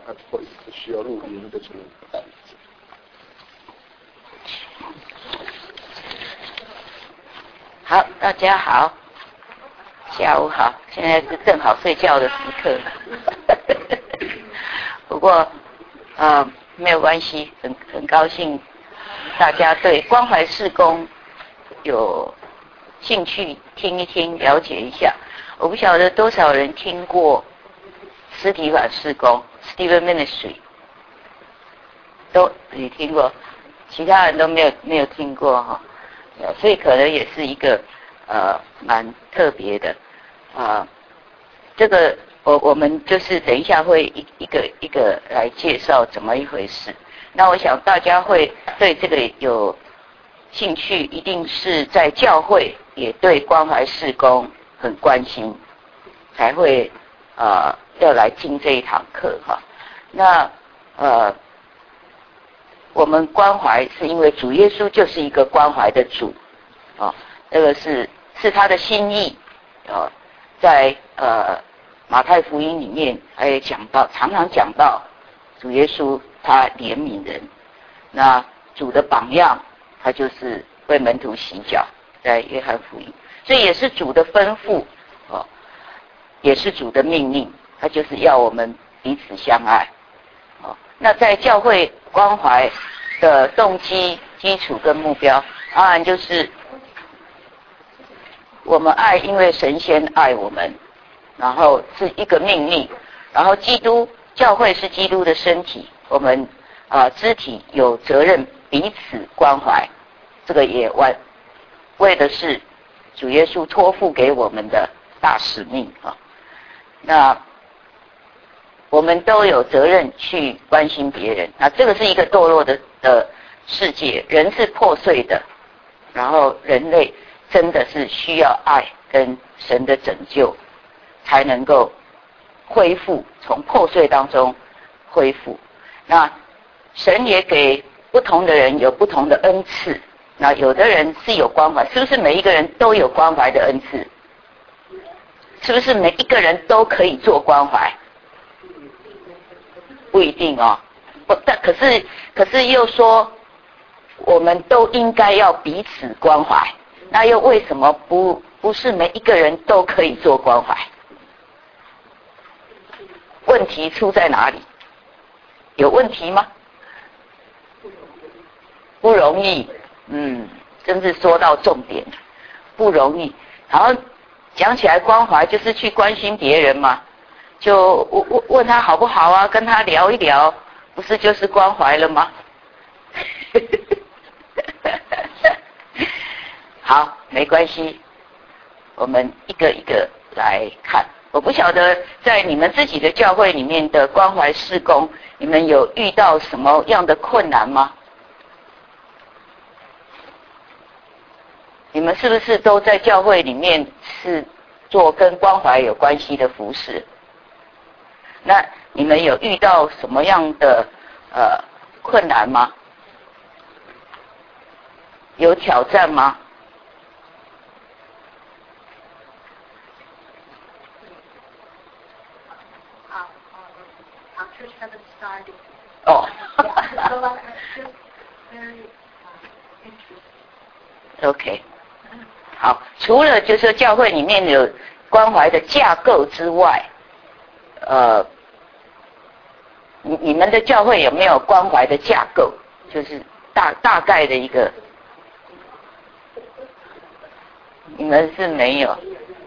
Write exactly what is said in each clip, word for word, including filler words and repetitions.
他会需要录音的这种带子。 好，大家好，下午好，现在是正好睡觉的时刻。不过，呃，没有关系，很很高兴大家对关怀事工有兴趣，听一听，了解一下。我不晓得多少人听过斯提凡事工 （Stephen Ministry）， 都你听过，其他人都没有没有听过哈。所以可能也是一个呃蛮特别的啊、呃，这个我我们就是等一下会一一个一个来介绍怎么一回事。那我想大家会对这个有兴趣，一定是在教会也对关怀事工很关心，才会呃要来听这一堂课哈。那呃。我们关怀是因为主耶稣就是一个关怀的主，啊、哦，这个是是他的心意，呃，在呃马太福音里面还有讲到，常常讲到主耶稣他怜悯人，那主的榜样他就是为门徒洗脚，在约翰福音，所以也是主的吩咐，哦，也是主的命令，他就是要我们彼此相爱。哦，那在教会关怀的动机、基础跟目标，当然就是我们爱，因为神先爱我们，然后是一个命令，然后基督教会是基督的身体，我们啊、呃、肢体有责任彼此关怀，这个也为为的是主耶稣托付给我们的大使命啊。那我们都有责任去关心别人，那这个是一个堕落的的世界，人是破碎的，然后人类真的是需要爱跟神的拯救，才能够恢复，从破碎当中恢复。那神也给不同的人有不同的恩赐，那有的人是有关怀，是不是每一个人都有关怀的恩赐？是不是每一个人都可以做关怀？不一定哦，不，但可是可是又说，我们都应该要彼此关怀。那又为什么不不是每一个人都可以做关怀？问题出在哪里？有问题吗？不容易，嗯，真是说到重点，不容易。然后讲起来关怀就是去关心别人嘛。就问问他好不好啊，跟他聊一聊，不是就是关怀了吗？好，没关系，我们一个一个来看。我不晓得在你们自己的教会里面的关怀事工，你们有遇到什么样的困难吗？你们是不是都在教会里面是做跟关怀有关系的服事？那你们有遇到什么样的呃困难吗？有挑战吗？哦。OK， 好，除了就是说教会里面有关怀的架构之外，呃，你你们的教会有没有关怀的架构？就是大大概的一个，你们是没有，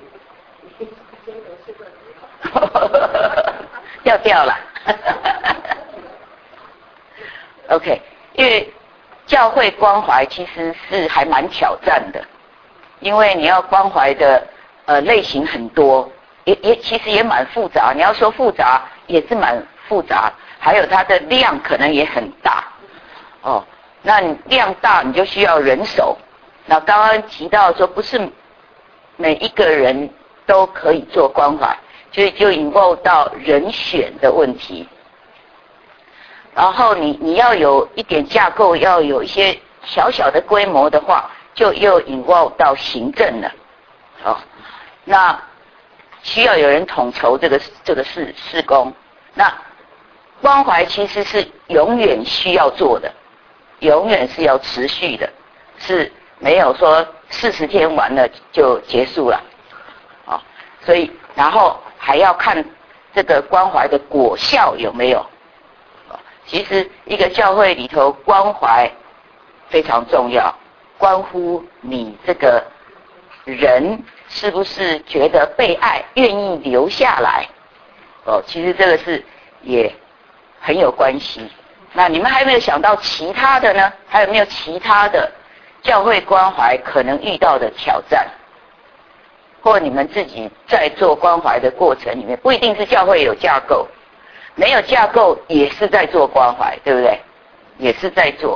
掉掉了。OK， 因为教会关怀其实是还蛮挑战的，因为你要关怀的呃类型很多，也也其实也蛮复杂。你要说复杂，也是蛮复杂，还有它的量可能也很大。哦，那你量大，你就需要人手。那刚刚提到说，不是每一个人都可以做关怀，所以就引入到人选的问题。然后你你要有一点架构，要有一些小小的规模的话，就又引入到行政了。哦，那需要有人统筹这个这个事事工。那关怀其实是永远需要做的，永远是要持续的，是没有说四十天完了就结束了，啊、哦，所以然后还要看这个关怀的果效有没有。哦、其实一个教会里头关怀非常重要，关乎你这个人是不是觉得被爱，愿意留下来。哦，其实这个是也很有关系。那你们还没有想到其他的呢？还有没有其他的教会关怀可能遇到的挑战？或你们自己在做关怀的过程里面，不一定是教会有架构，没有架构也是在做关怀，对不对？也是在做。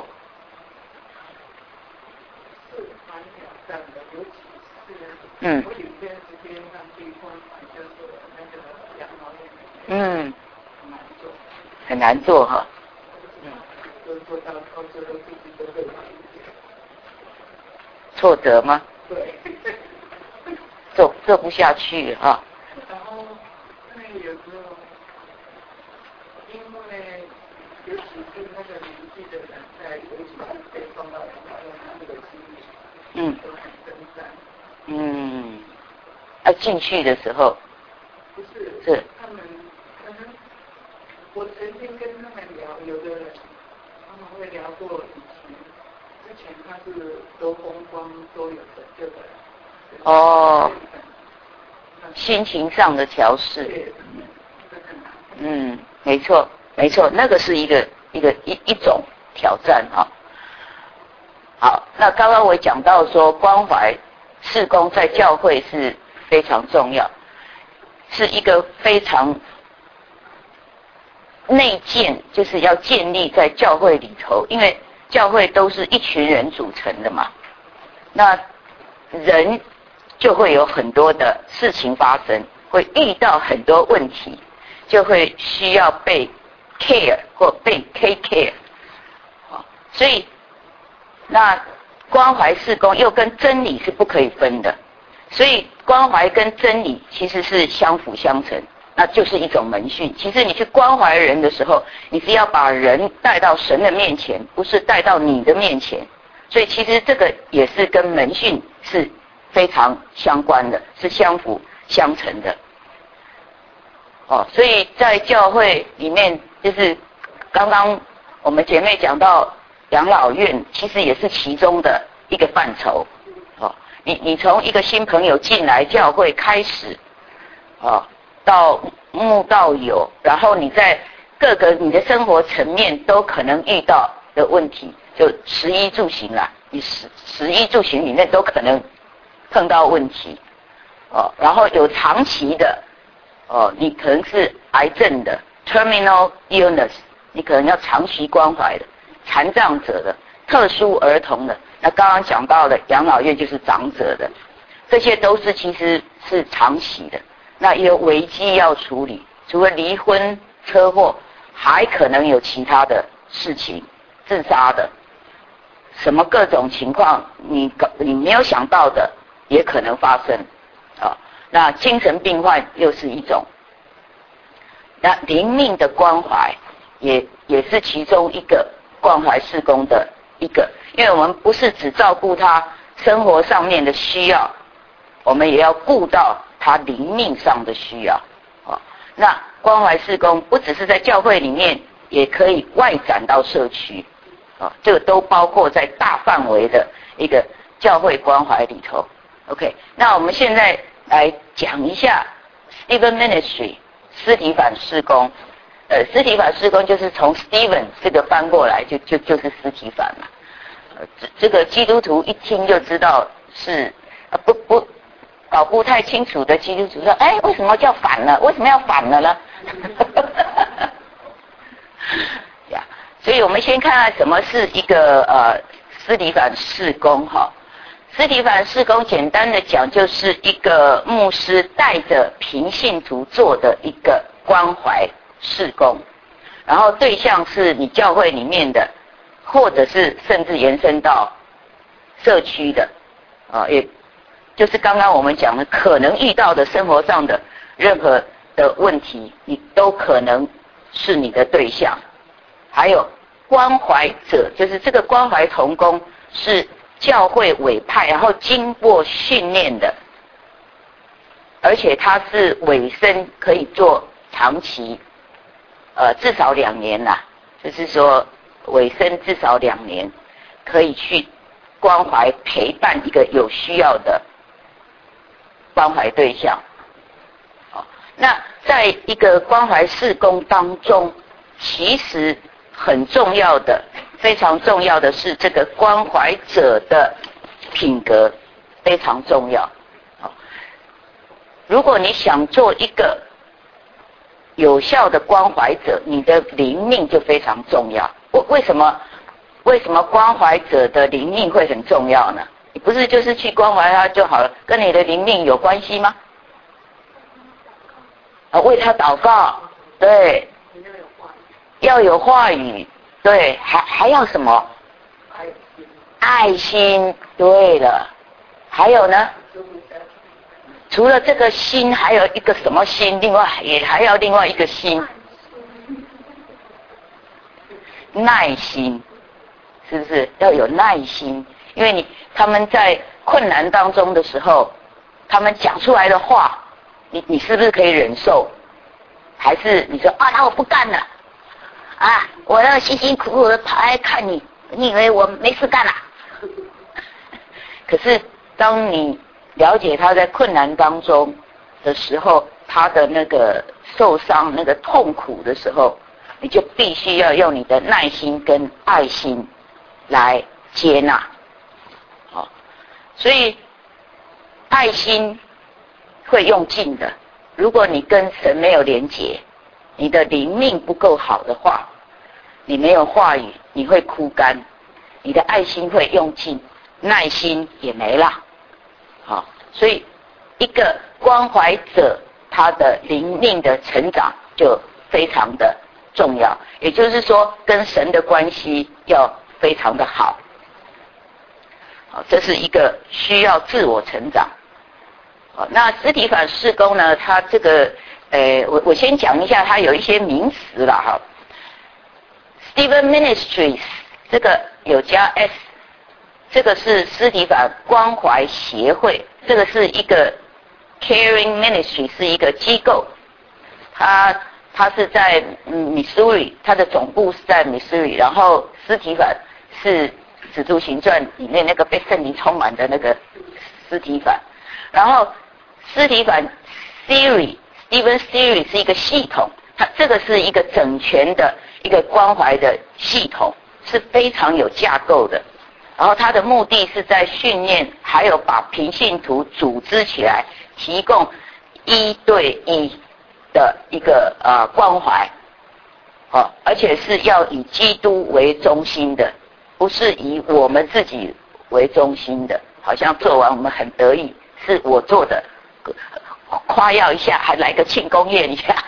嗯。嗯。很难做哈。嗯。挫折吗？ 对。 做做不下去啊。 然后那有时候，因为尤其是那个年纪的人，在尤其是被撞到的时候，他们的心理嗯都很挣扎。 嗯，要进去的时候， 不是， 是他们可能我曾经跟他们聊，有的人他们会聊过以前，之前他是都风光都有成就的人。 哦，心情上的调试，嗯，没错，没错，那个是一个一个一一种挑战哈。好，那刚刚我讲到说关怀事工在教会是非常重要，是一个非常内建，就是要建立在教会里头，因为教会都是一群人组成的嘛，那人就会有很多的事情发生，会遇到很多问题，就会需要被 care 或被 take care。所以，那关怀事工又跟真理是不可以分的，所以关怀跟真理其实是相辅相成，那就是一种门训。其实你去关怀人的时候，你是要把人带到神的面前，不是带到你的面前。所以其实这个也是跟门训是非常相关的，是相辅相成的。哦，所以在教会里面，就是刚刚我们姐妹讲到养老院，其实也是其中的一个范畴。哦，你你从一个新朋友进来教会开始，哦，到慕道友，然后你在各个你的生活层面都可能遇到的问题，就食衣住行啦，你食食衣住行里面都可能碰到问题，哦，然后有长期的，哦，你可能是癌症的 terminal illness， 你可能要长期关怀的，残障者的，特殊儿童的，那刚刚讲到的养老院就是长者的，这些都是其实是长期的，那也有危机要处理，除了离婚、车祸，还可能有其他的事情，自杀的，什么各种情况你你没有想到的也可能发生啊。那精神病患又是一种，那灵命的关怀也也是其中一个关怀事工的一个，因为我们不是只照顾他生活上面的需要，我们也要顾到他灵命上的需要啊。那关怀事工不只是在教会里面，也可以外展到社区啊，这个都包括在大范围的一个教会关怀里头。OK， 那我们现在来讲一下 Stephen Ministry 司提反事工。呃，司提反事工就是从 Stephen 这个翻过来，就就就是司提反嘛。呃，这这个基督徒一听就知道是呃不不搞不太清楚的基督徒说，哎，为什么叫反了？为什么要反了呢？呀，所以我们先看看什么是一个呃司提反事工哈。司提反事工简单的讲，就是一个牧师带着平信徒做的一个关怀事工，然后对象是你教会里面的，或者是甚至延伸到社区的，啊，也就是刚刚我们讲的可能遇到的生活上的任何的问题，你都可能是你的对象，还有关怀者，就是这个关怀同工是教会委派，然后经过训练的，而且他是委身可以做长期，呃，至少两年啦，就是说委身至少两年，可以去关怀陪伴一个有需要的关怀对象。好，那在一个关怀事工当中，其实很重要的、非常重要的是这个关怀者的品格非常重要。好，如果你想做一个有效的关怀者，你的灵命就非常重要。为为什么？为什么关怀者的灵命会很重要呢？你不是就是去关怀他就好了，跟你的灵命有关系吗？啊，为他祷告，对，要有话语，对，还还要什么？爱心，对了，还有呢？除了这个心，还有一个什么心？另外也还要另外一个心，耐心，是不是要有耐心？因为你他们在困难当中的时候，他们讲出来的话，你你是不是可以忍受？还是你说啊，那我不干了啊，我要辛辛苦苦的跑来看你，你以为我没事干了？可是当你了解他在困难当中的时候，他的那个受伤、那个痛苦的时候，你就必须要用你的耐心跟爱心来接纳。好，所以爱心会用尽的。如果你跟神没有连结，你的灵命不够好的话，你没有话语，你会枯干，你的爱心会用尽，耐心也没了。好，所以一个关怀者，他的灵命的成长就非常的重要，也就是说跟神的关系要非常的好。好，这是一个需要自我成长。好，那司提反事工呢，它这个呃我我先讲一下，它有一些名词啦哈。Stephen Ministries 这个有加 S， 这个是司提反关怀协会，这个是一个 Caring Ministry， 是一个机构，它它是在嗯 Missouri， 它的总部是在 Missouri， 然后司提反是使徒行传里面那个被圣灵充满的那个司提反，然后司提反 Series Stephen Series 是一个系统，它这个是一个整全的一个关怀的系统，是非常有架构的。然后它的目的是在训练，还有把平信徒组织起来，提供一对一的一个呃关怀，哦，而且是要以基督为中心的，不是以我们自己为中心的。好像做完我们很得意，是我做的，夸耀一下，还来个庆功宴一下。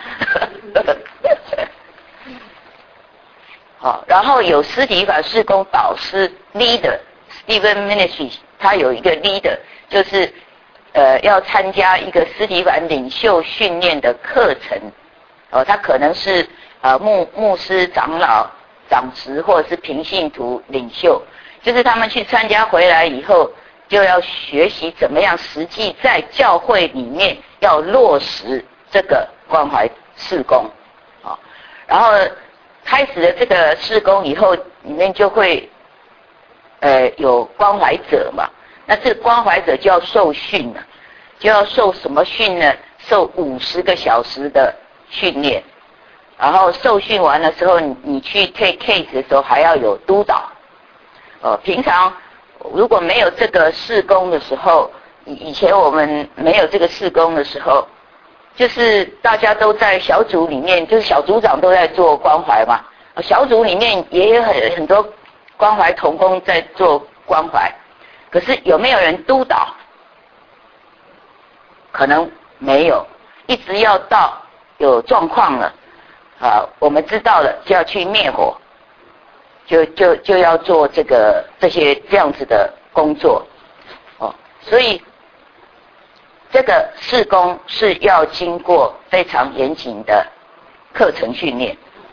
好，然后有司提反事工导师 leader Stephen Ministries， 他有一个 leader， 就是呃要参加一个司提反领袖训练的课程。哦，他可能是呃牧牧师、长老、长执或者是平信徒领袖，就是他们去参加回来以后，就要学习怎么样实际在教会里面要落实这个关怀事工。哦，然后开始了这个事工以后，里面就会呃有关怀者嘛，那这个关怀者就要受训了，就要受什么训呢？受五十个小时的训练，然后受训完的时候，你你去 take case 的时候还要有督导。呃，平常如果没有这个事工的时候，以以前我们没有这个事工的时候，就是大家都在小组里面，就是小组长都在做关怀嘛，小组里面也有很很多关怀同工在做关怀，可是有没有人督导？可能没有，一直要到有状况了，啊，我们知道了就要去灭火，就就就要做这个这些这样子的工作，哦，所以这个事工是要经过非常严谨的课程训练，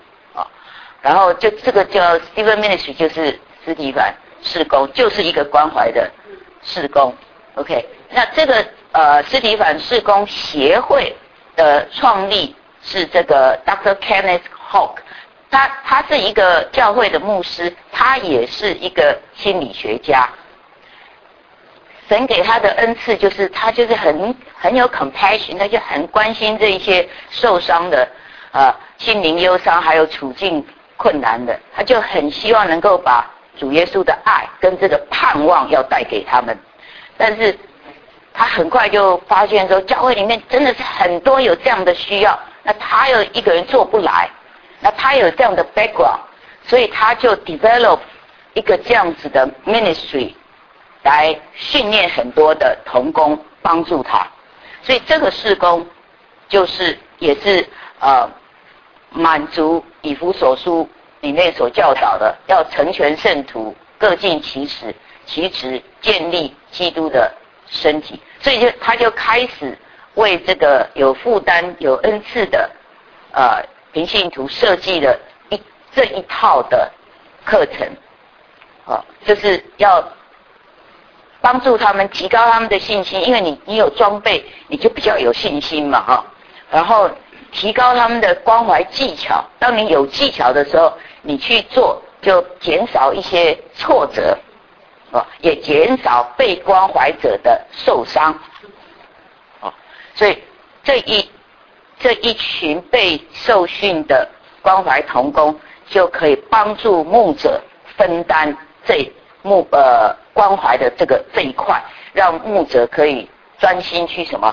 然后就这个叫 Stephen Ministry， 就是司提反事工，就是一个关怀的事工。OK， 那这个呃司提反事工协会的创立是这个 Doctor Kenneth Hawk， 他他是一个教会的牧师，他也是一个心理学家。神给他的恩赐就是他就是很很有 compassion， 他就很关心这一些受伤的呃心灵忧伤还有处境困难的，他就很希望能够把主耶稣的爱跟这个盼望要带给他们。但是他很快就发现说教会里面真的是很多有这样的需要，那他又一个人做不来，那他有这样的 background， 所以他就 develop 一个这样子的 ministry来训练很多的同工帮助他。所以这个事工就是也是呃满足以弗所书里面所教导的，要成全圣徒，各尽其职，其职建立基督的身体。所以就他就开始为这个有负担有恩赐的呃平信徒设计了一这一套的课程，哦，就是要帮助他们提高他们的信心，因为你你有装备，你就比较有信心嘛，哈、哦。然后提高他们的关怀技巧，当你有技巧的时候，你去做就减少一些挫折，哦，也减少被关怀者的受伤，哦，所以这一这一群被受训的关怀同工就可以帮助牧者分担这牧呃关怀的这个这一块，让牧者可以专心去什么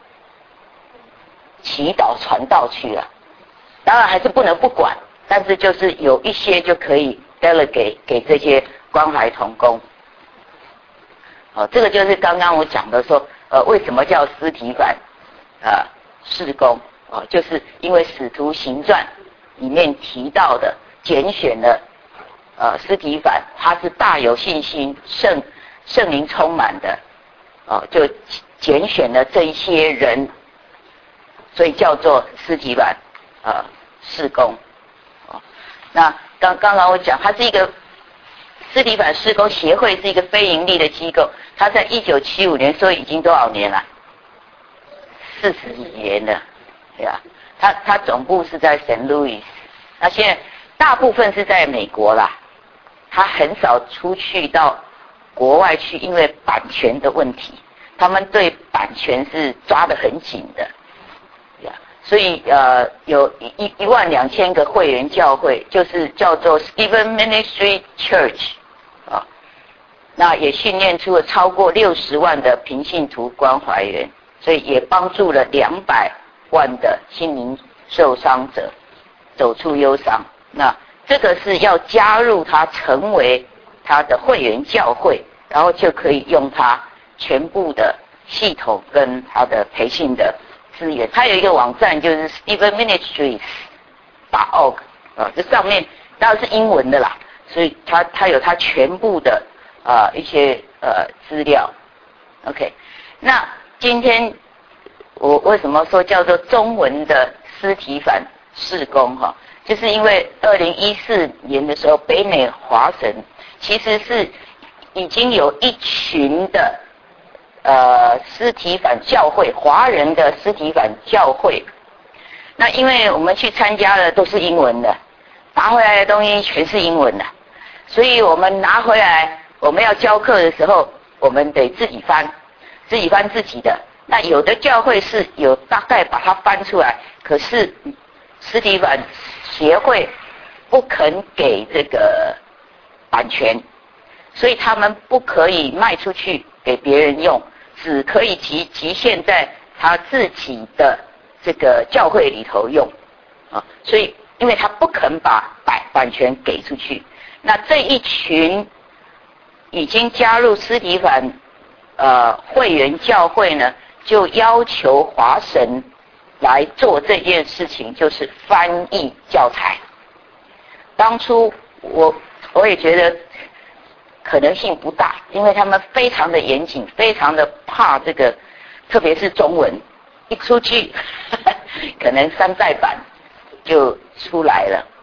祈祷传道去了。当然还是不能不管，但是就是有一些就可以 delegate 给这些关怀同工。哦，这个就是刚刚我讲的说，呃，为什么叫司提反呃事工？哦，就是因为《使徒行传》里面提到的，拣选了呃司提反，他是大有信心，圣圣灵充满的，哦，就拣选了这一些人，所以叫做司提反呃事工。哦，那刚刚刚我讲，它是一个司提反事工协会，是一个非盈利的机构。它在一九七五年，所以已经多少年了？四十几年了，对吧？它它总部是在 Saint Louis， 那现在大部分是在美国啦，它很少出去到国外去，因为版权的问题，他们对版权是抓得很紧的，对吧？所以呃，有一一万两千个会员教会，就是叫做 Stephen Ministry Church 啊，那也训练出了超过六十万的平信徒关怀员，所以也帮助了两百万的心灵受伤者走出忧伤。那这个是要加入他成为他的会员教会，然后就可以用他全部的系统跟他的培训的资源。他有一个网站就是 Stephen Ministries dot org 啊，这上面当然是英文的啦，所以他他有他全部的呃一些呃资料。OK， 那今天我为什么说叫做中文的司提反事工哈？就是因为二零一四年的时候，北美华神其实是已经有一群的呃司提反教会，华人的司提反教会。那因为我们去参加的都是英文的，拿回来的东西全是英文的，所以我们拿回来，我们要教课的时候，我们得自己翻，自己翻自己的。那有的教会是有大概把它翻出来，可是司提反协会不肯给这个版权，所以他们不可以卖出去给别人用，只可以局局限在他自己的这个教会里头用啊。所以因为他不肯把版版权给出去，那这一群已经加入司提反呃会员教会呢，就要求华神来做这件事情，就是翻译教材。当初我我也觉得可能性不大，因为他们非常的严谨，非常的怕这个，特别是中文一出去，可能山寨版就出来了。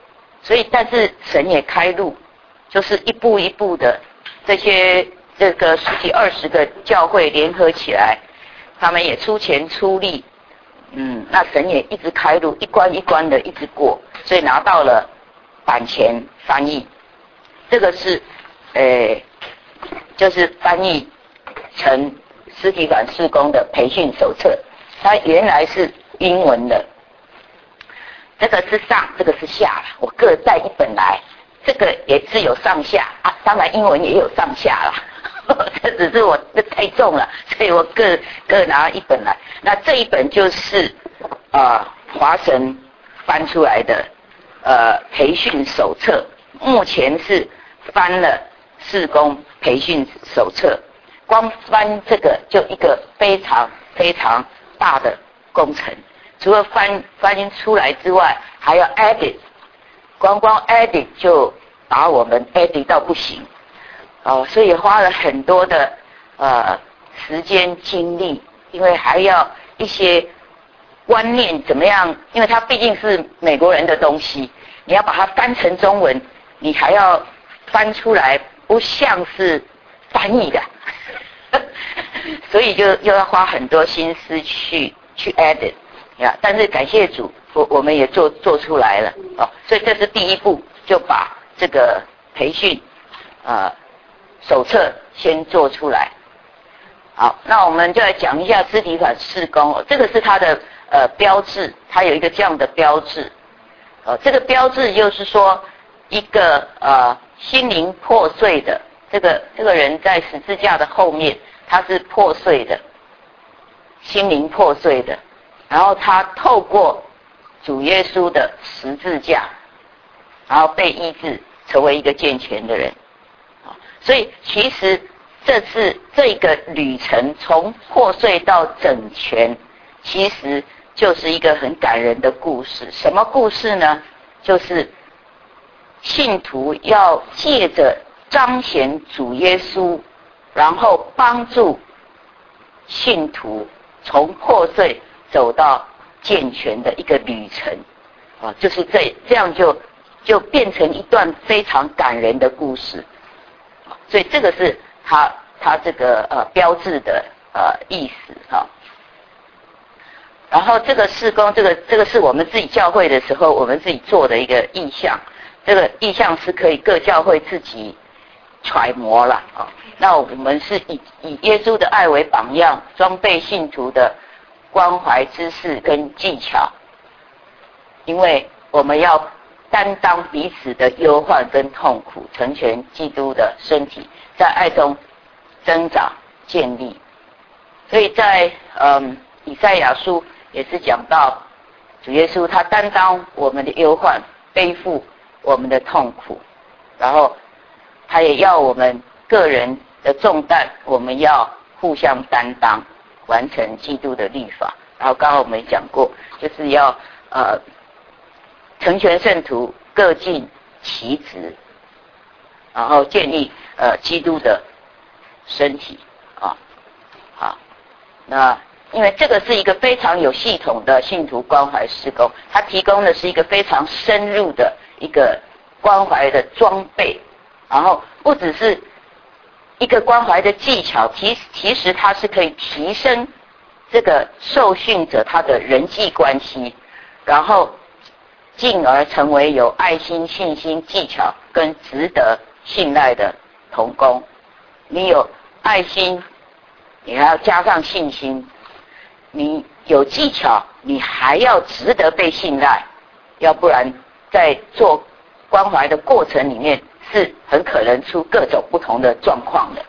所以但是神也开路，就是一步一步的这些这个十几二十个教会联合起来，他们也出钱出力，嗯，那神也一直开路，一关一关的一直过，所以拿到了版权翻译，这个是呃就是翻译成司提反事工的培训手册，它原来是英文的，这个是上，这个是下了，我各带一本来，这个也是有上下啊，当然英文也有上下啦，这只是我这太重了，所以我各各拿一本来。那这一本就是呃华神翻出来的呃培训手册，目前是翻了事工培训手册，光翻这个就一个非常非常大的工程。除了翻翻译出来之外，还要 edit， 光光 edit 就把我们 edit 到不行，哦，所以花了很多的呃时间精力，因为还要一些观念怎么样，因为它毕竟是美国人的东西，你要把它翻成中文，你还要翻出来不像是翻译的，所以就又要花很多心思去去 edit。呀，但是感谢主，我我们也做做出来了哦，所以这是第一步，就把这个培训呃手册先做出来。好，那我们就来讲一下司提反事工哦，这个是它的呃标志，它有一个这样的标志，呃，这个标志就是说一个呃心灵破碎的这个这个人在十字架的后面，他是破碎的，心灵破碎的。然后他透过主耶稣的十字架，然后被医治，成为一个健全的人。所以其实这次这个旅程从破碎到整全，其实就是一个很感人的故事。什么故事呢？就是信徒要借着彰显主耶稣，然后帮助信徒从破碎走到健全的一个旅程，啊，就是这这样就就变成一段非常感人的故事，所以这个是他他这个呃标志的呃意思哈。然后这个事工，这个这个是我们自己教会的时候我们自己做的一个意向，这个意向是可以各教会自己揣摩了啊。那我们是以以耶稣的爱为榜样，装备信徒的关怀知识跟技巧，因为我们要担当彼此的忧患跟痛苦，成全基督的身体，在爱中增长建立。所以在嗯以赛亚书也是讲到主耶稣他担当我们的忧患，背负我们的痛苦，然后他也要我们个人的重担，我们要互相担当，完成基督的律法。然后刚刚我们讲过，就是要呃成全圣徒，各尽其职，然后建立呃基督的身体啊。好，那因为这个是一个非常有系统的信徒关怀事工，它提供的是一个非常深入的一个关怀的装备，然后不只是一个关怀的技巧，其其实它是可以提升这个受训者他的人际关系，然后进而成为有爱心、信心、技巧跟值得信赖的同工。你有爱心，你还要加上信心；你有技巧，你还要值得被信赖，要不然在做关怀的过程里面是很可能出各种不同的状况的。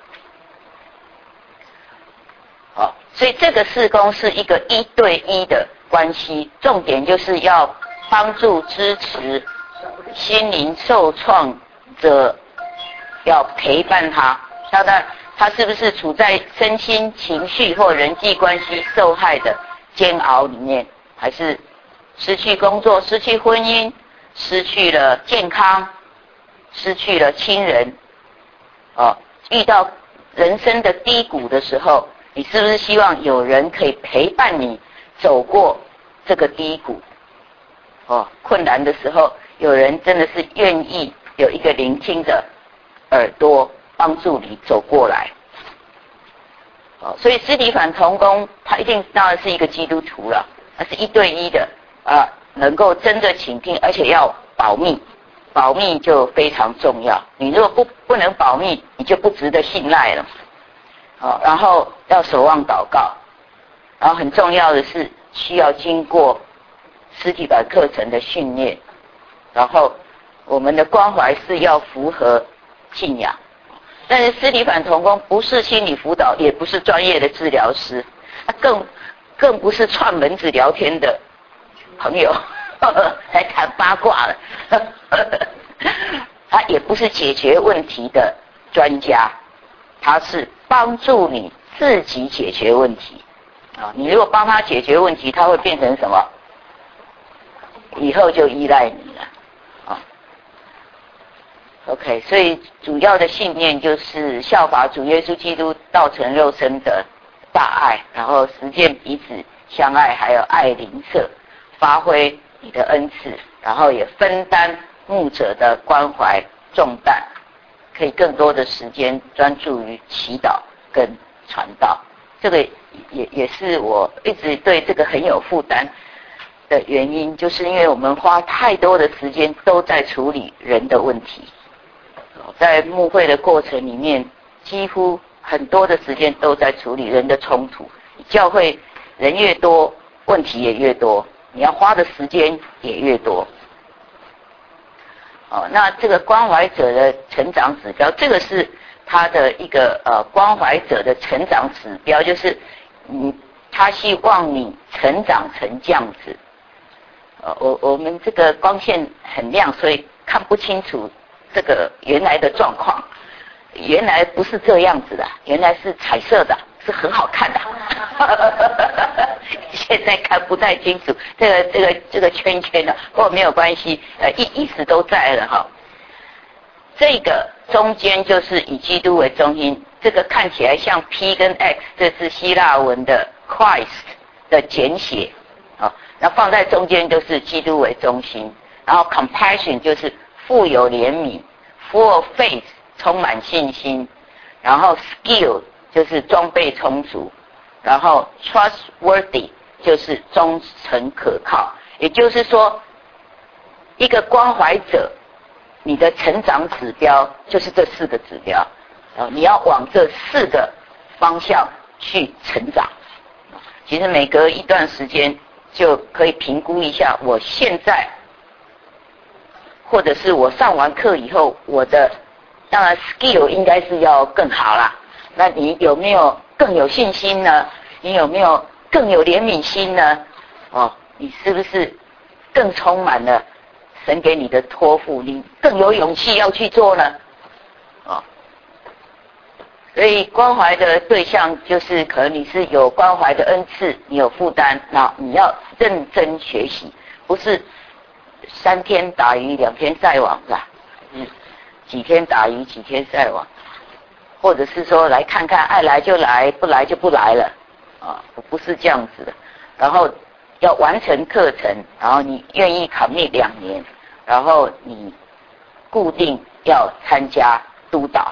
好，所以这个事工是一个一对一的关系，重点就是要帮助支持心灵受创者，要陪伴他。当然他是不是处在身心情绪或人际关系受害的煎熬里面，还是失去工作、失去婚姻、失去了健康、失去了亲人，哦，遇到人生的低谷的时候，你是不是希望有人可以陪伴你走过这个低谷？哦，困难的时候有人真的是愿意有一个聆听的耳朵帮助你走过来。哦，所以司提反同工他一定当然是一个基督徒了，他是一对一的啊，能够真的倾听，而且要保密，保密就非常重要。你如果不不能保密，你就不值得信赖了。好，然后要守望祷告，然后很重要的是需要经过司提反课程的训练，然后我们的关怀是要符合信仰。但是司提反同工不是心理辅导，也不是专业的治疗师，他更更不是串门子聊天的朋友来谈八卦了他也不是解决问题的专家，他是帮助你自己解决问题啊！你如果帮他解决问题，他会变成什么？以后就依赖你了啊。OK， 所以主要的信念就是效法主耶稣基督道成肉身的大爱，然后实践彼此相爱，还有爱邻舍，发挥你的恩赐，然后也分担牧者的关怀重担，可以更多的时间专注于祈祷跟传道。这个也也是我一直对这个很有负担的原因，就是因为我们花太多的时间都在处理人的问题。在牧会的过程里面，几乎很多的时间都在处理人的冲突。教会人越多，问题也越多，你要花的时间也越多。哦，那这个关怀者的成长指标，这个是他的一个呃关怀者的成长指标，就是嗯，他希望你成长成这样子。呃，我我们这个光线很亮，所以看不清楚这个原来的状况，原来不是这样子的，原来是彩色的，是很好看的。现在看不太清楚这个这个这个圈圈的，不过没有关系，呃，意意思都在了哈。这个中间就是以基督为中心，这个看起来像 P 跟 X， 这是希腊文的 Christ 的简写啊，那放在中间就是基督为中心，然后 Compassion 就是富有怜悯 ，full of faith 充满信心，然后 skill 就是装备充足，然后 trustworthy 就是忠诚可靠。也就是说，一个关怀者，你的成长指标就是这四个指标，啊，你要往这四个方向去成长。其实每隔一段时间就可以评估一下，我现在。或者是我上完课以后，我的当然 skill 应该是要更好啦。那你有没有更有信心呢？你有没有更有怜悯心呢？哦，你是不是更充满了神给你的托付？你更有勇气要去做呢？哦，所以关怀的对象就是可能你是有关怀的恩赐，你有负担，那你要认真学习，不是。三天打鱼两天晒网是吧？嗯，几天打鱼几天晒网，或者是说来看看，爱来就来，不来就不来了啊，不是这样子的。然后要完成课程，然后你愿意commit两年，然后你固定要参加督导。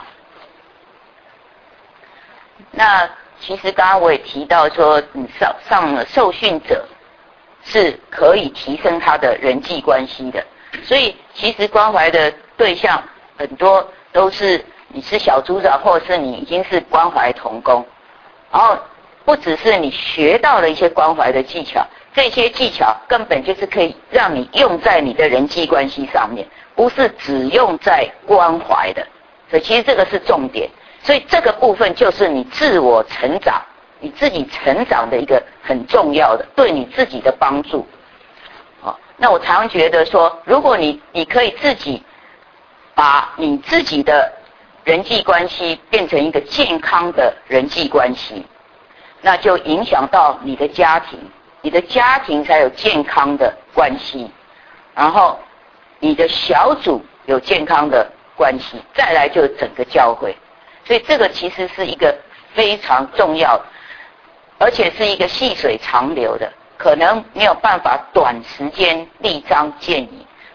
那其实刚刚我也提到说，你上上了受训者。是可以提升他的人际关系的，所以其实关怀的对象很多都是你是小组长，或者是你已经是关怀同工，然后不只是你学到了一些关怀的技巧，这些技巧根本就是可以让你用在你的人际关系上面，不是只用在关怀的，所以其实这个是重点，所以这个部分就是你自我成长。你自己成长的一个很重要的，对你自己的帮助。哦，那我常觉得说，如果你你可以自己把你自己的人际关系变成一个健康的人际关系，那就影响到你的家庭，你的家庭才有健康的关系，然后你的小组有健康的关系，再来就整个教会。所以这个其实是一个非常重要的。而且是一个细水长流的，可能没有办法短时间立章见影，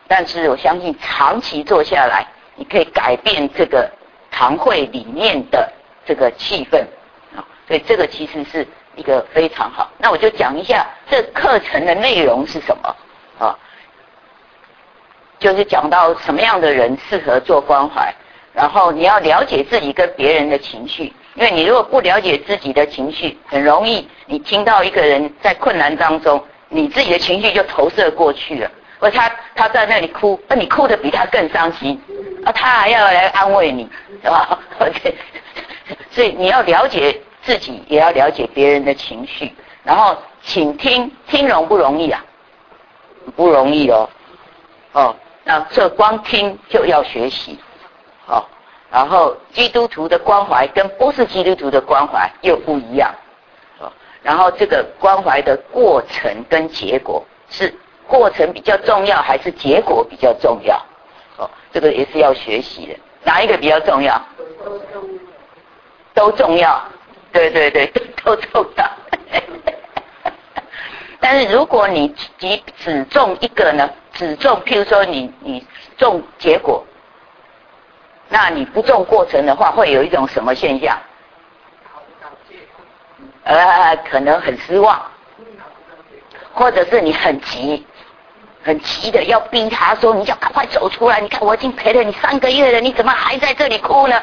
但是我相信长期做下来，你可以改变这个堂会里面的这个气氛啊，所以这个其实是一个非常好。那我就讲一下这课程的内容是什么啊，就是讲到什么样的人适合做关怀，然后你要了解自己跟别人的情绪，因为你如果不了解自己的情绪，很容易你听到一个人在困难当中，你自己的情绪就投射过去了，或他他在那里哭，那你哭得比他更伤心，啊，他还要来安慰你，是吧？所以你要了解自己，也要了解别人的情绪，然后请听，听容不容易啊？不容易哦，哦，那这光听就要学习，哦，然后基督徒的关怀跟不是基督徒的关怀又不一样，哦，然后这个关怀的过程跟结果是过程比较重要还是结果比较重要？哦，这个也是要学习的。哪一个比较重要？都重要。对对对，都重要。但是如果你只只重一个呢？只重，譬如说你你重结果，那你不重过程的话，会有一种什么现象？呃，可能很失望，或者是你很急。很急的要逼他说，你要赶快走出来，你看我已经陪了你三个月了，你怎么还在这里哭呢？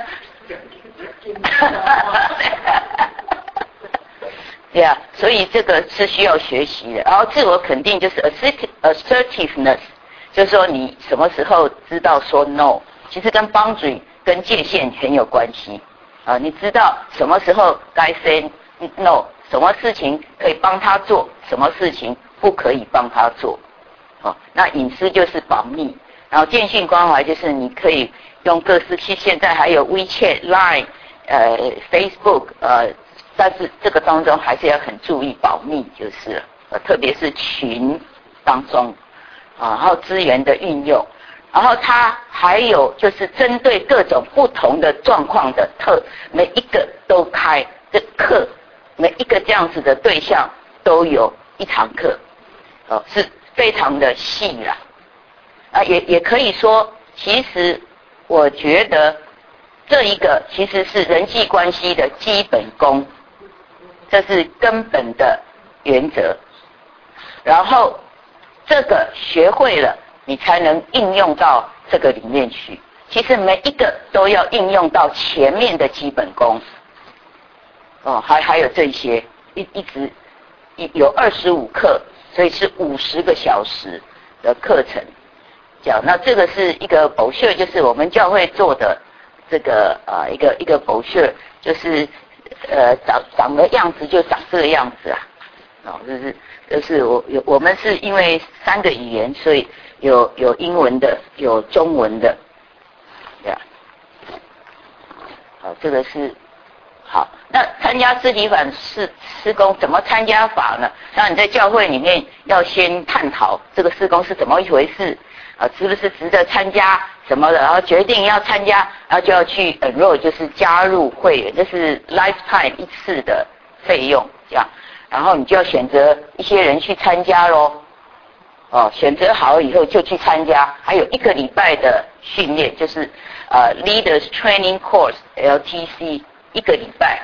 对啊，所以这个是需要学习的。然后自我肯定就是 assertiveness， 就是说你什么时候知道说 no， 其实跟 boundary 跟界限很有关系啊。你知道什么时候该 say no， 什么事情可以帮他做，什么事情不可以帮他做。哦，那隐私就是保密，然后电讯关怀就是你可以用各式，现在还有 WeChat、Line、呃 Facebook， 呃，但是这个当中还是要很注意保密，就是了，呃，特别是群当中啊，然后资源的运用，然后它还有就是针对各种不同的状况的特，每一个都开这课，每一个这样子的对象都有一堂课，哦，是非常的细啦，啊，也也可以说，其实我觉得这一个其实是人际关系的基本功，这是根本的原则。然后这个学会了，你才能应用到这个里面去。其实每一个都要应用到前面的基本功。哦，还还有这些，一一直有二十五课。所以是五十个小时的课程，讲那这个是一个 brochure， 就是我们教会做的这个呃一个一个 brochure， 就是呃长长的样子就长这个样子啊，哦，就是就是我有我们是因为三个语言，所以有有英文的，有中文的，对啊，好，这个是。好，那参加司提反事事工怎么参加法呢？那你在教会里面要先探讨这个事工是怎么一回事，啊，是不是值得参加什么的，然后决定要参加，然后就要去 enroll， 就是加入会员，这是 lifetime 一次的费用，这样，然后你就要选择一些人去参加咯，哦，选择好了以后就去参加，还有一个礼拜的训练，就是呃 Leaders Training Course L T C。一个礼拜，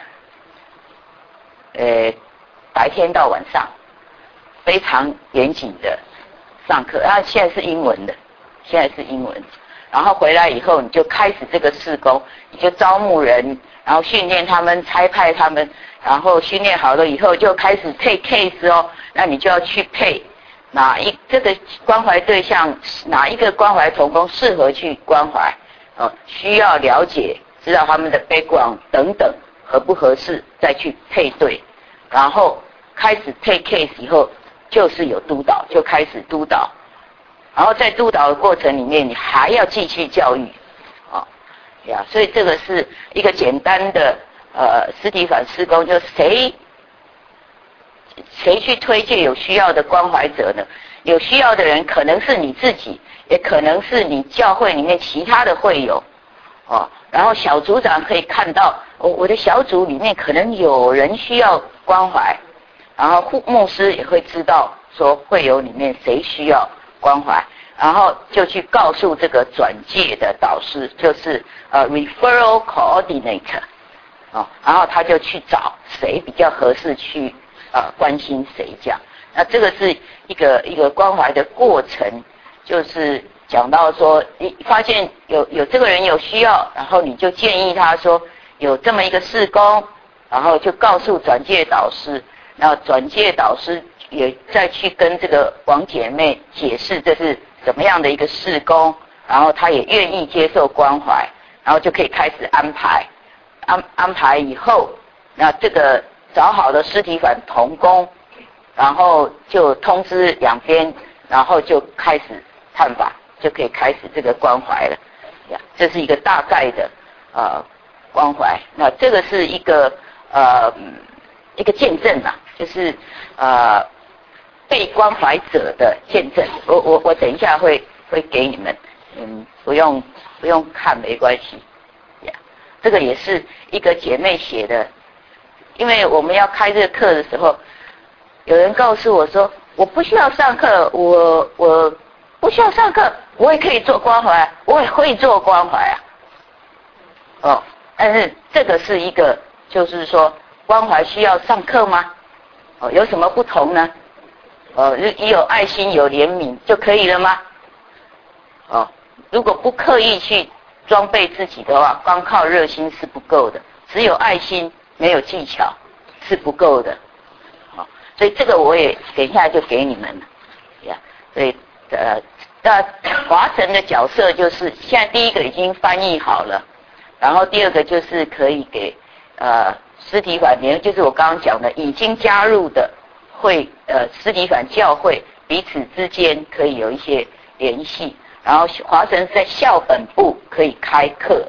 呃，白天到晚上，非常严谨的上课。然后现在是英文的，现在是英文。然后回来以后，你就开始这个事工，你就招募人，然后训练他们，差派他们，然后训练好了以后，就开始配 case 哦。那你就要去配哪一这个关怀对象，哪一个关怀同工适合去关怀，哦，需要了解。知道他们的 background 等等合不合适，再去配对，然后开始 take case 以后，就是有督导，就开始督导，然后在督导的过程里面，你还要继续教育，啊，呀，所以这个是一个简单的呃司提反事工，就谁谁去推荐有需要的关怀者呢？有需要的人可能是你自己，也可能是你教会里面其他的会友。哦，然后小组长可以看到，我、哦、我的小组里面可能有人需要关怀，然后牧师也会知道说会友里面谁需要关怀， 然后就去告诉这个转介的导师，就是呃 referral coordinator， 哦，然后他就去找谁比较合适去呃关心谁这样。那这个是一个一个关怀的过程，就是讲到说，你发现有有这个人有需要，然后你就建议他说有这么一个事工，然后就告诉转介导师，然后转介导师也再去跟这个王姐妹解释这是怎么样的一个事工，然后他也愿意接受关怀，然后就可以开始安排，安安排以后，那这个找好的尸体返同工，然后就通知两边，然后就开始探访，就可以开始这个关怀了。这是一个大概的呃关怀。那这个是一个呃一个见证啊，就是呃被关怀者的见证。我我我等一下会会给你们，嗯，不用不用看没关系。呀，这个也是一个姐妹写的，因为我们要开这个课的时候，有人告诉我说，我不需要上课，我我不需要上课，我也可以做关怀，我也会做关怀啊。哦，但是这个是一个，就是说关怀需要上课吗？哦，有什么不同呢？哦，你有爱心有怜悯就可以了吗？哦，如果不刻意去装备自己的话，光靠热心是不够的，只有爱心没有技巧是不够的。哦，所以这个我也等一下就给你们了呀。所以呃，那华神的角色就是现在第一个已经翻译好了，然后第二个就是可以给呃尸体返联，就是我刚刚讲的已经加入的会呃尸体返教会彼此之间可以有一些联系，然后华神在校本部可以开课，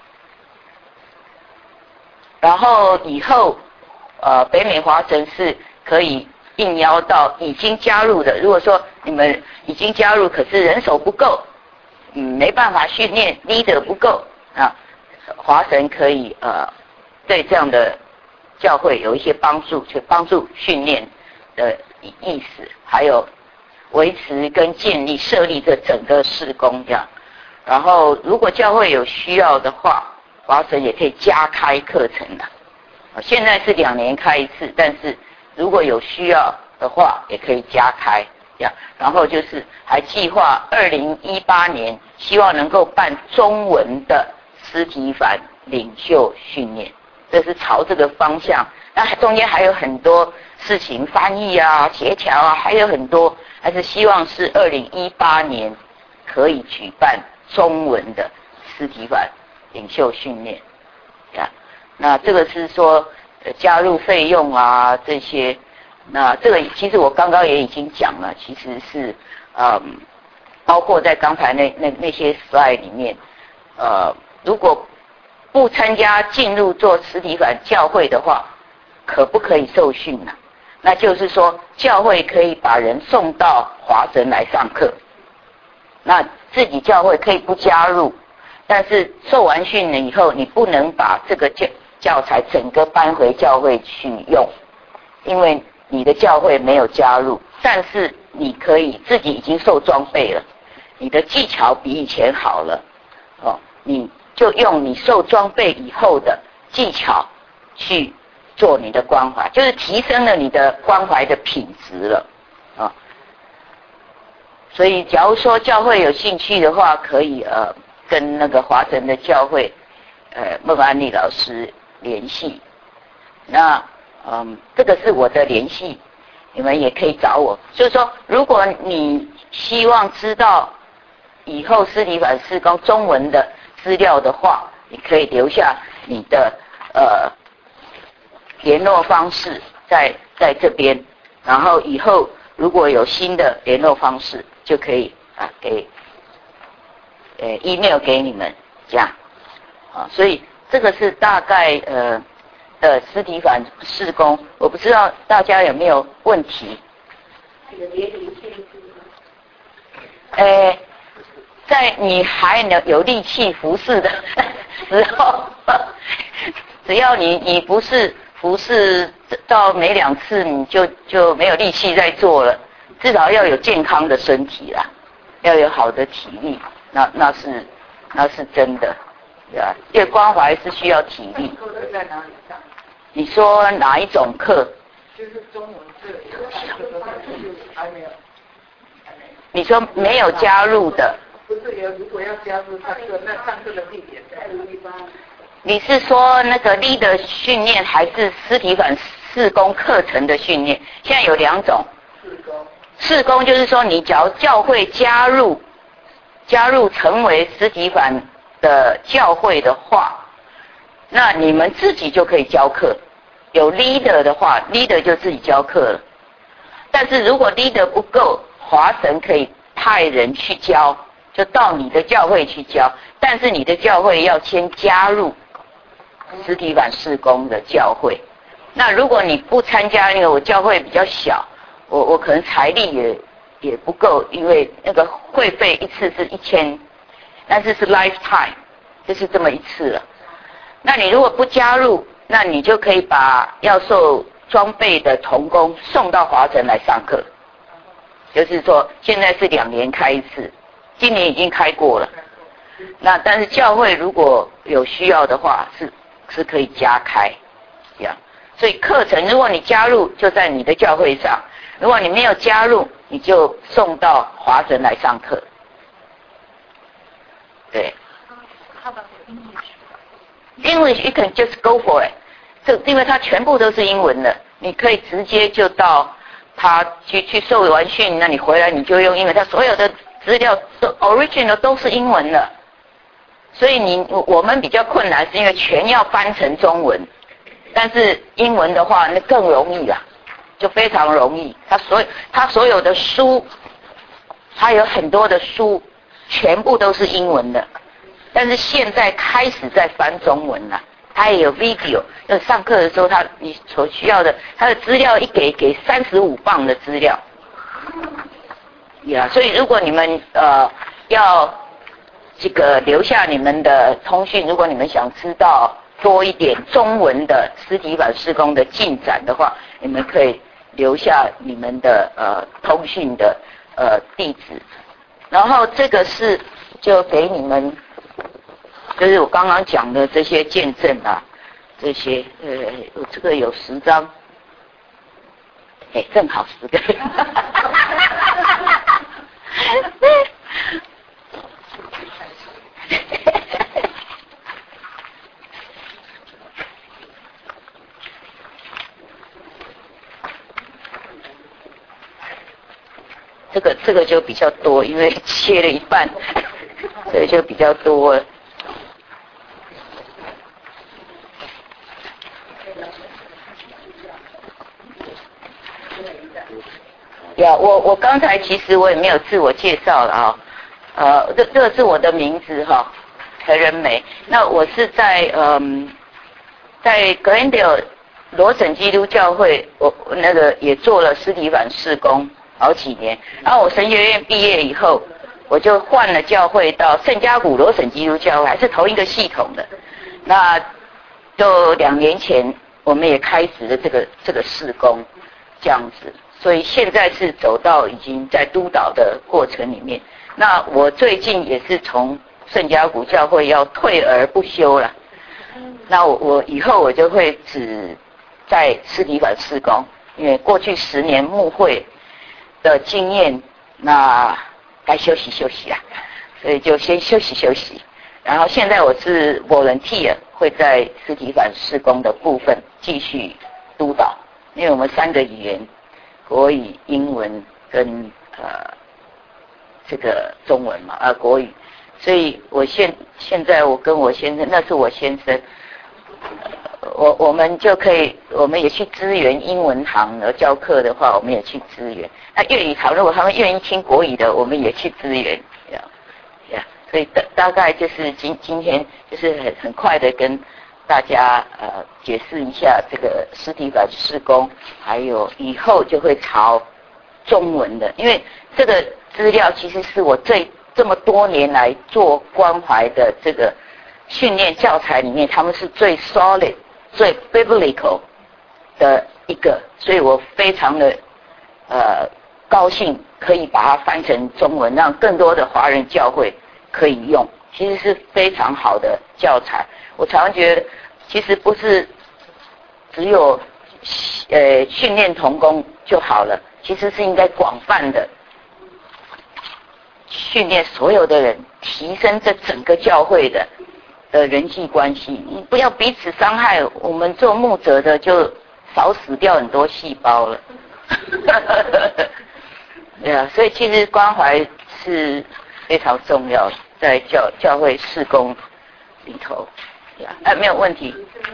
然后以后呃北美华神是可以应邀到已经加入的，如果说你们已经加入，可是人手不够，嗯，没办法训练 leader 不够啊，华神可以呃对这样的教会有一些帮助，去帮助训练的意思，还有维持跟建立设立这整个事工这样。然后如果教会有需要的话，华神也可以加开课程的。现在是两年开一次，但是如果有需要的话，也可以加开这样。然后就是还计划二零一八年，希望能够办中文的尸体返领袖训练，这是朝这个方向。那中间还有很多事情，翻译啊、协调啊，还有很多，还是希望是二零一八年可以举办中文的尸体返领袖训练呀。那这个是说、呃、加入费用啊这些，那这个其实我刚刚也已经讲了，其实是嗯，包括在刚才那那那些 slide 里面，呃，如果不参加进入做实体返教会的话，可不可以受训呢？那就是说，教会可以把人送到华神来上课，那自己教会可以不加入，但是受完训了以后，你不能把这个教教材整个搬回教会去用，因为你的教会没有加入，但是你可以自己已经受装备了，你的技巧比以前好了，哦，你就用你受装备以后的技巧去做你的关怀，就是提升了你的关怀的品质了啊、哦。所以假如说教会有兴趣的话，可以呃跟那个华神的教会呃孟安丽老师联系。那嗯，这个是我的联系，你们也可以找我。就是说，如果你希望知道以后尸体返事工中文的资料的话，你可以留下你的呃联络方式在在这边，然后以后如果有新的联络方式，就可以啊给呃 email 给你们这样啊，所以这个是大概呃的尸体返事工，我不知道大家有没有问题？ 有联系限制吗？ 呃，在你还能有力气服侍的时候，只要你你不是服侍到每两次你就就没有力气再做了，至少要有健康的身体啦， 要有好的体力，那那是那是真的，对吧？因为关怀是需要体力。 课是在哪里上？ 你说哪一种课？ 就是中文课，还没有，还没有。 你说没有加入的？ 不是有，如果要加入上课，那上课的地点在哪个地方？ 你是说那个 leader 训练还是司提反事工课程的训练？现在有两种。 事工。 事工就是说，你只要教会加入加入成为司提反的教会的话，那你们自己就可以教课。有 leader 的话 ，leader 就自己教课了。但是如果 leader 不够，华神可以派人去教，就到你的教会去教。但是你的教会要先加入司提反事工的教会。那如果你不参加那个，我教会比较小，我我可能财力也也不够，因为那个会费一次是一千，但是是 lifetime， 就是这么一次了。那你如果不加入，那你就可以把要受装备的同工送到华城来上课。就是说，现在是两年开一次，今年已经开过了。那但是教会如果有需要的话，是是可以加开，这样。所以课程如果你加入，就在你的教会上；如果你没有加入，你就送到华城来上课。对。English you can just go for it， 这因为它全部都是英文的，你可以直接就到他去去受完训，那你回来你就用英文，他所有的资料都 original 都是英文的，所以你我们比较困难是因为全要翻成中文，但是英文的话那更容易啦，就非常容易。他所有他所有的书，他有很多的书，全部都是英文的。但是现在开始在翻中文了，他也有 video， 就上课的时候他你所需要的，他的资料一给给三十五磅的资料，呀、yeah, ，所以如果你们呃要这个留下你们的通讯，如果你们想知道多一点中文的司提反事工的进展的话，你们可以留下你们的呃通讯的呃地址，然后这个是就给你们。就是我刚刚讲的这些见证啊，这些呃，我这个有十张，哎，正好十个。这个这个就比较多，因为切了一半，所以就比较多了。呀，我我刚才其实我也没有自我介绍了啊，呃，这这个是我的名字哈，何仁美。那我是在嗯，在 Glendale 罗省基督教会，我那个也做了司提反事工好几年。然后我神学院毕业以后，我就换了教会到圣家谷罗省基督教会，还是同一个系统的。那就两年前，我们也开始了这个这个事工，这样子。所以现在是走到已经在督导的过程里面。那我最近也是从圣家谷教会要退而不休了。那我我以后我就会只在司提反事工，因为过去十年牧会的经验，那该休息休息啦，所以就先休息休息。然后现在我是 volunteer， 会在司提反事工的部分继续督导，因为我们三个语言。国语、英文跟呃这个中文嘛，呃国语，所以我现现在我跟我先生，那是我先生，呃、我我们就可以，我们也去支援英文堂，而教课的话，我们也去支援。那粤语堂如果他们愿意听国语的，我们也去支援，呀呀，所以大大概就是今今天就是很很快的跟。大家呃解释一下这个司提反事工，还有以后就会朝中文的，因为这个资料其实是我这这么多年来做关怀的这个训练教材里面，他们是最 solid、最 biblical 的一个，所以我非常的呃高兴可以把它翻成中文，让更多的华人教会可以用，其实是非常好的教材。我常常觉得，其实不是只有呃训练同工就好了，其实是应该广泛的训练所有的人，提升这整个教会的的人际关系。你不要彼此伤害，我们做牧者的就少死掉很多细胞了。对啊，所以其实关怀是非常重要的，在教教会事工里头。哎，没有问题。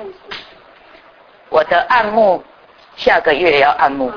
我的按牧下个月要按牧。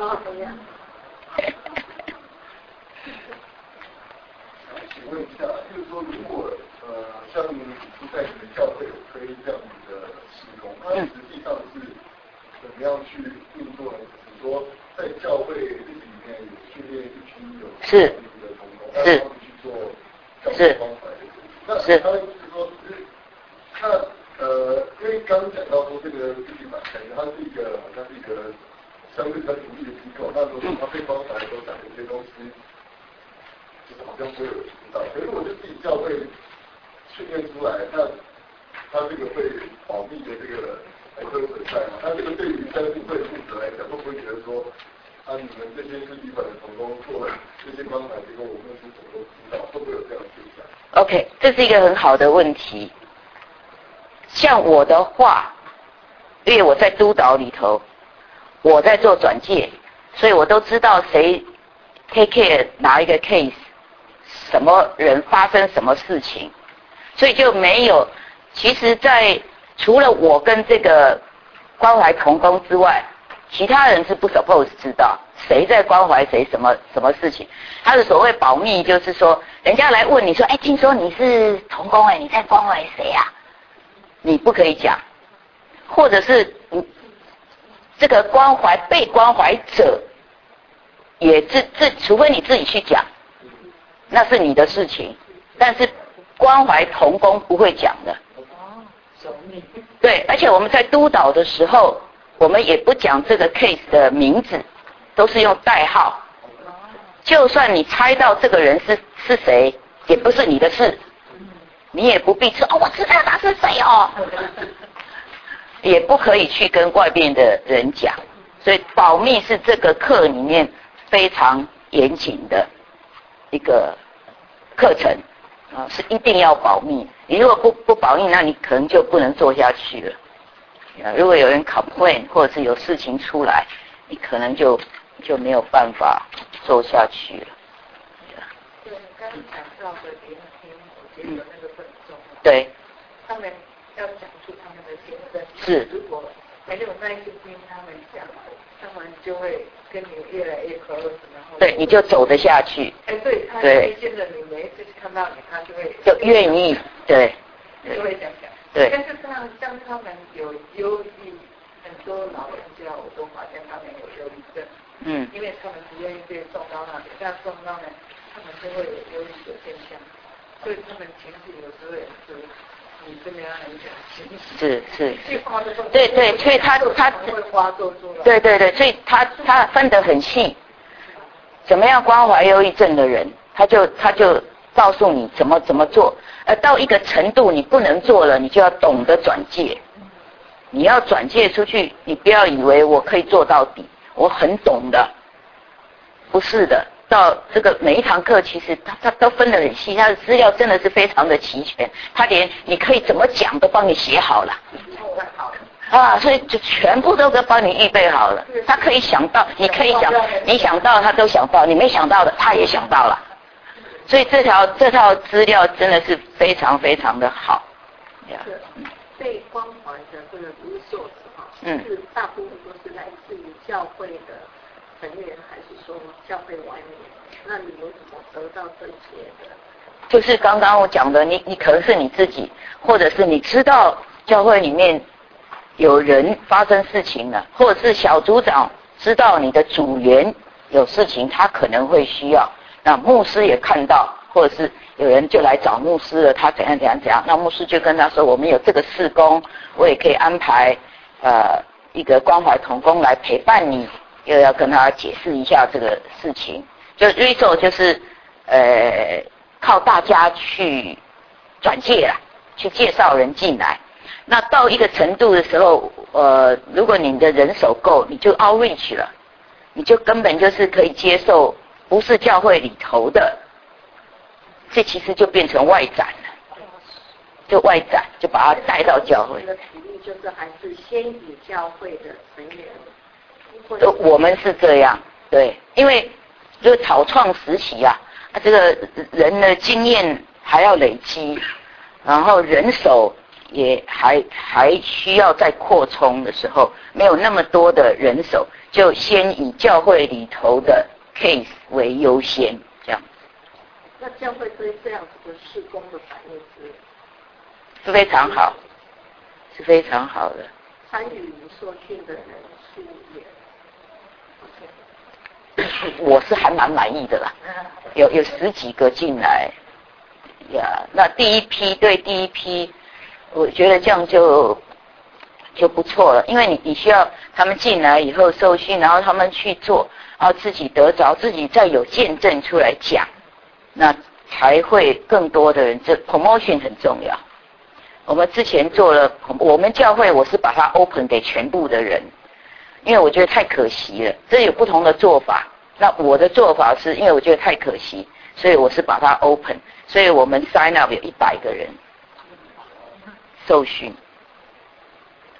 请问一下，就是说，如果呃，像在你的教会有推这样子的事工，它实际上是怎么样去运作呢？比如说，在教会里面有训练一群有是的同工，让他们去做教会关怀的事情。那他就是说，那呃，因为刚刚讲到说这个自己买菜，它是一个好像是一个相对比较独立的机构，那如果他被关怀的时候讲的一些东西，就是好像不会有人知道。可是我就自己教会训练出来，那他这个会保密的这个来科存在嘛？那这个对于相信会负责来讲，会不会觉得说，啊，你们这些是旅馆的同工做的这些关怀结果，我们是怎么都知道，会不会有这样的现象 ？OK， 这是一个很好的问题。像我的话，因为我在督导里头，我在做转介，所以我都知道谁 take care 哪一个 case， 什么人发生什么事情，所以就没有。其实在除了我跟这个关怀同工之外，其他人是不 suppose 知道谁在关怀谁什么什么事情。他的所谓保密，就是说人家来问你说，哎，听说你是同工哎，你在关怀谁啊？你不可以讲，或者是你这个关怀被关怀者也自自，除非你自己去讲，那是你的事情。但是关怀同工不会讲的。对，而且我们在督导的时候，我们也不讲这个 case 的名字，都是用代号。就算你猜到这个人是是谁，也不是你的事。你也不必说哦，我知道他是谁哦，也不可以去跟外面的人讲，所以保密是这个课里面非常严谨的一个课程啊，是一定要保密。你如果不不保密，那你可能就不能做下去了。啊，如果有人 complain 或者是有事情出来，你可能就就没有办法做下去了。 对，刚刚讲到的聆听，我觉得那个很重要。 对， 他们要讲出他们的心声。 是。 如果没有耐心听他们讲，他们就会跟你越来越 close，然后对，你就走得下去。 哎，对，他推荐了你，每一次看到你，他就会就愿意，对， 就会讲讲。 对。 但是像像他们有忧郁，很多老人家我都发现他们有忧郁症。 嗯。 因为他们不愿意被送到那里，这样送到那里，他们就会有忧郁的现象。所以他们情绪有时候也是，你这么样来讲， 是是， 是， 对对，所以他他会发作出来。 对对对，所以他他分得很细，怎么样关怀忧郁症的人，他就他就告诉你怎么怎么做，呃，到一个程度你不能做了，你就要懂得转介，你要转介出去，你不要以为我可以做到底，我很懂的，不是的。到这个每一堂课，其实他他都分得很细，他的资料真的是非常的齐全，他连你可以怎么讲都帮你写好了，啊，所以就全部都都帮你预备好了。他可以想到，你可以想，你想到他都想到，你没想到的他也想到了，所以这条这套资料真的是非常非常的好。 是被关怀的这个 resource 哈， 嗯， 是大部分都是来自于教会的成员，还是说教会外面？那你有怎么得到这些的？ 就是刚刚我讲的，你你可能是你自己，或者是你知道教会里面有人发生事情了，或者是小组长知道你的组员有事情，他可能会需要，那牧师也看到，或者是有人就来找牧师了，他怎样怎样怎样，那牧师就跟他说，我们有这个事工，我也可以安排呃一个关怀同工来陪伴你，又要跟他解释一下这个事情， 就 resort 就是呃靠大家去转介啦，去介绍人进来。那到一个程度的时候，呃，如果你的人手够，你就 outreach 了，你就根本就是可以接受不是教会里头的，这其实就变成外展了，就外展，就把它带到教会。 的体力就是还是先以教会的成员。 我们是这样，对，因为就草创时期啊，啊这个人的经验还要累积，然后人手也还还需要再扩充的时候，没有那么多的人手，就先以教会里头的 case 为优先，这样。 那教会对这样子的事工的反应是？ 是非常好，是非常好的。 参与受训的人数也。 我是还蛮满意的啦，有有十几个进来，呀，那第一批对第一批，我觉得这样就就不错了，因为你你需要他们进来以后受训，然后他们去做，然后自己得着，自己再有见证出来讲，那才会更多的人，这 promotion 很重要。我们之前做了，我们教会我是把它 open 给全部的人。因为我觉得太可惜了，这有不同的做法。那我的做法是因为我觉得太可惜，所以我是把它 open。所以我们 sign up 有一百个人受训，呀、yeah ，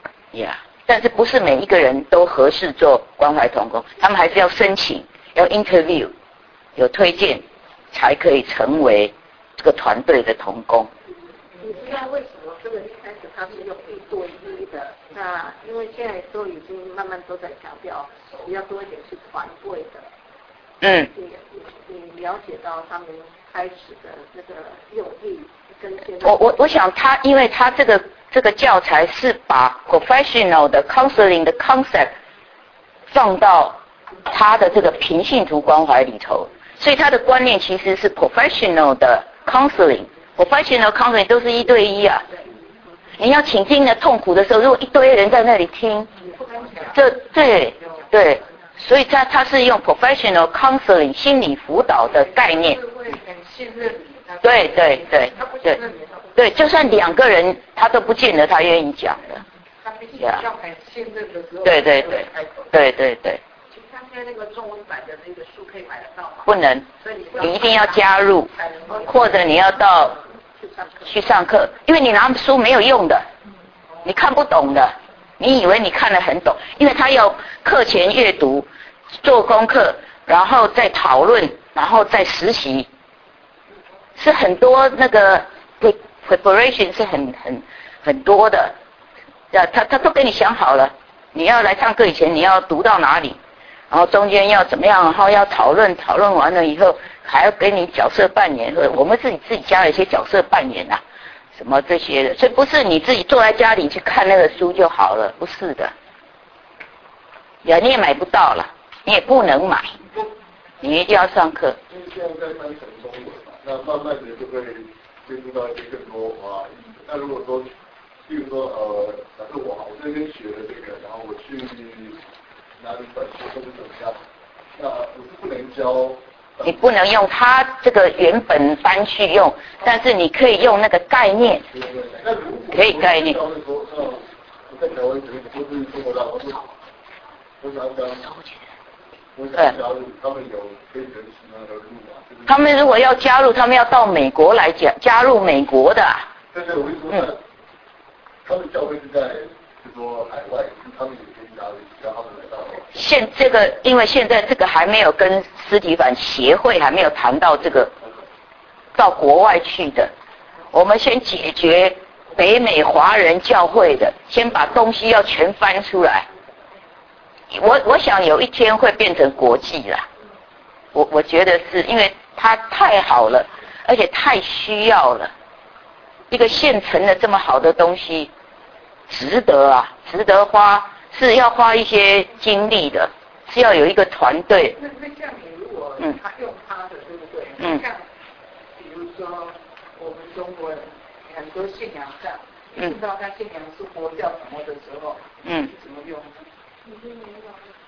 但是不是每一个人都合适做关怀同工，他们还是要申请，要 interview， 有推荐，才可以成为这个团队的同工。 你知道为什么这个一开始他是用一对一的？那因为现在都已经慢慢都在强调，比较多一点是团队的。 嗯。 你你你了解到他们开始的这个用意跟现在？ 我我我想他，因为他这个这个教材是把 professional 的 counseling 的 concept 放到他的这个平信徒关怀里头，所以他的观念其实是 professional 的 counseling。professional counseling 都是一对一啊，你要倾听的痛苦的时候，如果一堆人在那里听，这对对，所以他他是用 professional counseling 心理辅导的概念。对对对对对，就算两个人，他都不见得他愿意讲的。 他必须要很信任的时候， 对对对对对对。 他现在那个中文版的那个书可以买得到吗？ 不能，你一定要加入，或者你要到去上课，因为你拿书没有用的，你看不懂的，你以为你看得很懂，因为他要课前阅读、做功课，然后再讨论，然后再实习，是很多那个 preparation 是很很很多的，他他都给你想好了，你要来上课以前你要读到哪里。然后中间要怎么样，然后要讨论，讨论完了以后还要给你角色扮演，我们自己自己加了一些角色扮演啊，什么这些的，所以不是你自己坐在家里去看那个书就好了，不是的，呀，你也买不到了，你也不能买，你一定要上课。 因为现在在翻成中文嘛，那慢慢的就会接触到一些更多华语。那如果说，比如说呃，假设我好，我这边学了这个，然后我去拿一本书或者怎么样，那我是不能教。 你不能用它这个原本翻去用，但是你可以用那个概念。 对对对。那如果可以概念。 我说，像我在台湾这边，或是中国大陆，我想讲，我想加入，他们有可以人其他的路啊。 他们如果要加入，他们要到美国来加加入美国的、啊。 对对，我就说，嗯、他们教会是在，就说海外，他们也可以加入，只要他们来到。 现这个，因为现在这个还没有跟斯提凡协会还没有谈到这个到国外去的，我们先解决北美华人教会的，先把东西要全翻出来。我我想有一天会变成国际啦，我我觉得是因为它太好了，而且太需要了，一个现成的这么好的东西，值得啊，值得花。是要花一些精力的，是要有一个团队。 那那像你如果他用他的，对不对？ 嗯。 像比如说我们中国人很多信仰上，嗯，不知道他信仰是佛教什么的时候，嗯，怎么用？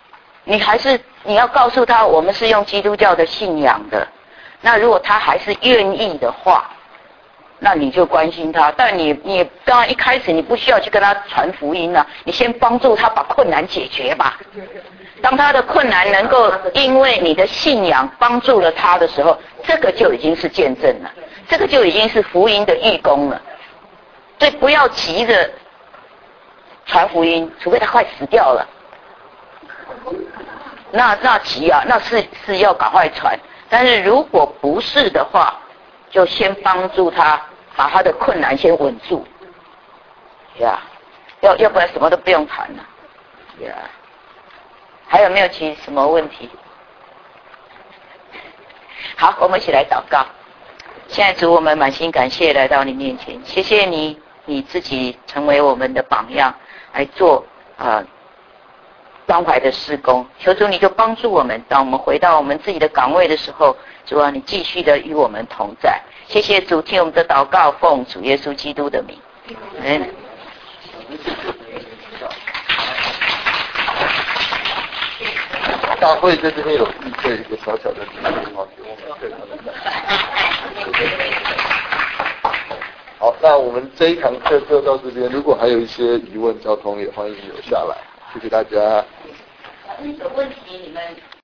你还是你要告诉他，我们是用基督教的信仰的。那如果他还是愿意的话，那你就关心他。但你你当然一开始你不需要去跟他传福音了、啊，你先帮助他把困难解决吧。当他的困难能够因为你的信仰帮助了他的时候，这个就已经是见证了，这个就已经是福音的义工了。所以不要急着传福音，除非他快死掉了。那那急啊，那是是要赶快传。但是如果不是的话，就先帮助他把他的困难先稳住，呀、yeah. ，要要不然什么都不用谈了，呀、yeah. 。还有没有其什么问题？好，我们一起来祷告。现在主，我们满心感谢来到你面前，谢谢你，你自己成为我们的榜样，来做呃关怀的事工。求主你就帮助我们，当我们回到我们自己的岗位的时候，主啊，你继续的与我们同在。谢谢主，听我们的祷告，奉主耶稣基督的名。嗯。 大会在这边有预备一个小小的电话给我们对他们。好，那我们这一堂课就到这边。如果还有一些疑问，交通也欢迎留下来。谢谢大家。 有问题你们。